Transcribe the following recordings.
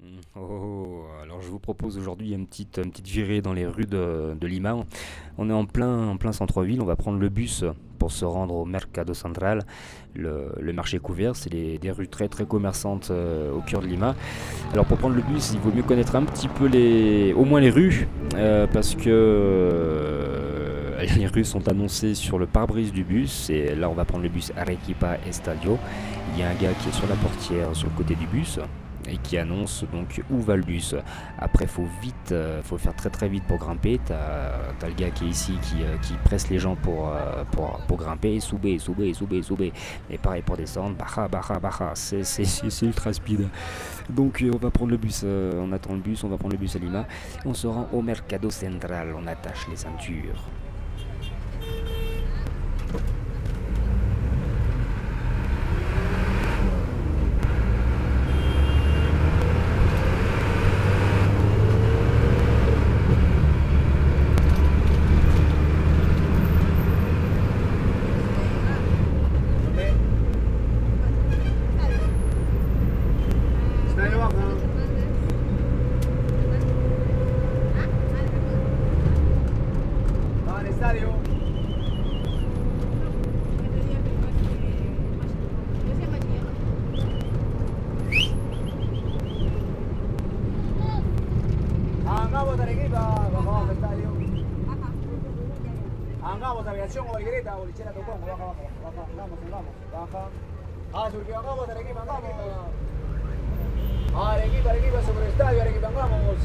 Oh, alors je vous propose aujourd'hui une petite virée dans les rues de Lima. On est en plein centre-ville, on va prendre le bus pour se rendre au Mercado Central. Le marché couvert, c'est des rues très très commerçantes au cœur de Lima. Alors pour prendre le bus, il vaut mieux connaître un petit peu au moins les rues, parce que les rues sont annoncées sur le pare-brise du bus. Et là, on va prendre le bus Arequipa Estadio. Il y a un gars qui est sur la portière sur le côté du bus et qui annonce donc où va le bus. Après, faut faire très très vite pour grimper. T'as le gars qui est ici qui presse les gens pour grimper. Soubé, soubé, soubé, soubé. Et pareil pour descendre. Baja, baja, baja. C'est ultra speed. Donc on va prendre le bus. On attend le bus. On va prendre le bus à Lima. On se rend au Mercado Central. On attache les ceintures. Estadio baja. Va al estadio. Angamos Arequipa, bajamos al estadio. Angamos aviación o Algereta, bolichera Tocongo, baja, baja. Ah, surgió Angamos Arequipa, vamos. Arequipa, Arequipa sobre el estadio, Arequipa, vamos.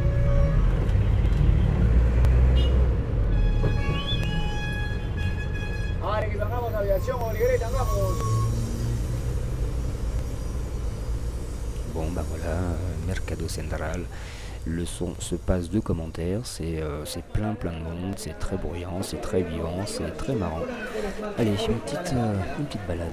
Arequipa, vamos, aviación o Algereta, vamos. Bon bah voilà, Mercado Central. Le son se passe de commentaires, c'est plein de monde, c'est très bruyant, c'est très vivant, c'est très marrant. Allez, une petite balade.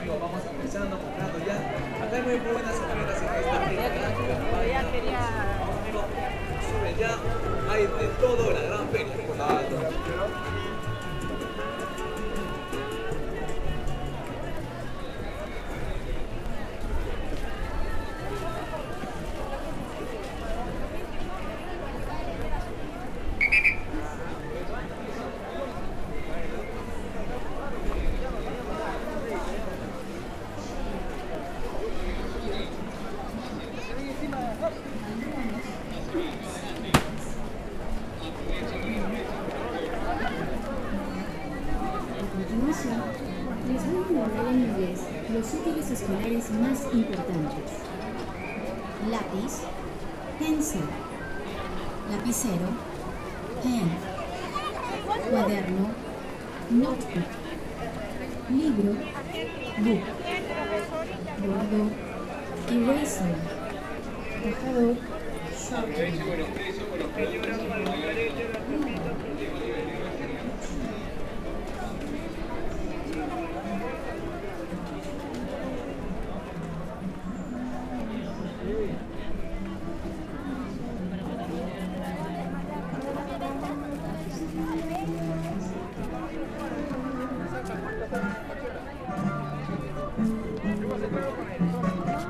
Hay de todo la gran feria. Continuación, les voy a nombrar en inglés los útiles escolares más importantes. Lápiz, pencil. Lapicero, pen. Cuaderno, notebook. Libro, book. Bordo, eraser. Tejador, sharpener.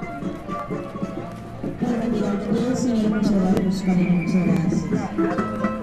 Para retirar todo, señor, muchas gracias.